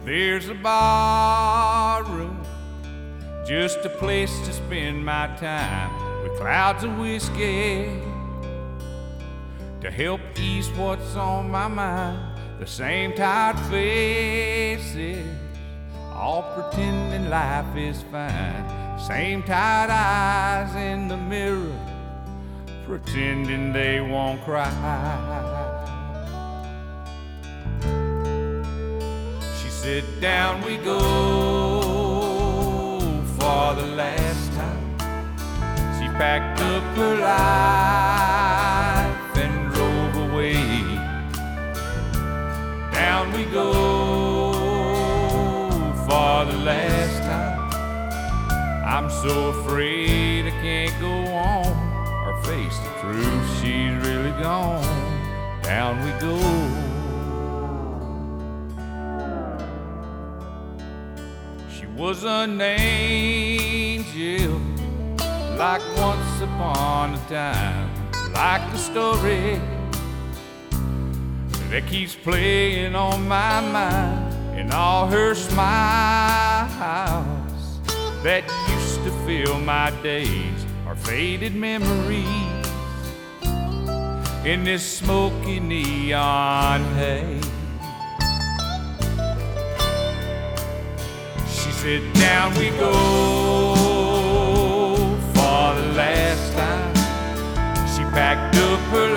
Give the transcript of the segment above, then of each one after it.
There's a barroom, just a place to spend my time, with clouds of whiskey to help ease what's on my mind. The same tired faces, all pretending life is fine. Same tired eyes in the mirror, pretending they won't cry. She said, down we go for the last time. She packed up her life and drove away. Down we go for the last time. I'm so afraid I can't go on or face the truth, she's really gone. Down we go. She was an angel, like once upon a time, like a story that keeps playing on my mind, and all her smiles that used to fill my days are faded memories in this smoky neon haze. She said, down we go for the last time. She packed up her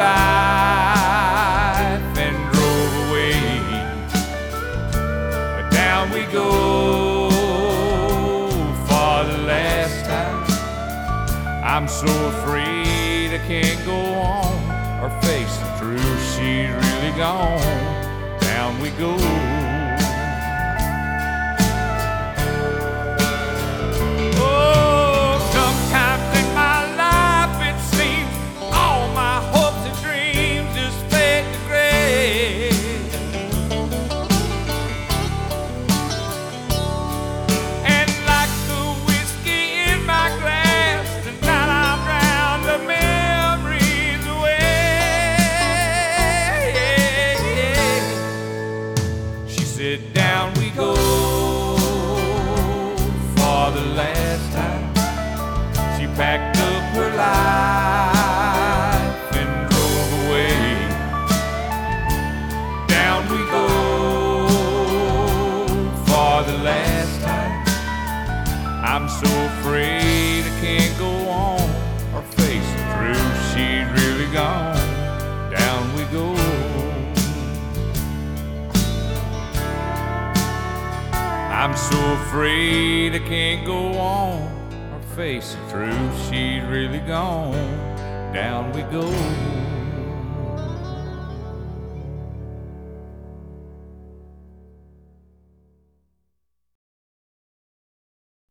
life and drove away. But down we go for the last time. I'm so afraid I can't go on or face the truth, she's really gone. Down we go. Down we go for the last time. She packed up her life and drove away. Down we go for the last time. I'm so afraid I can't go on or face the truth, she's really gone. Down we go. I'm so afraid I can't go on or face the truth, she's really gone. Down we go.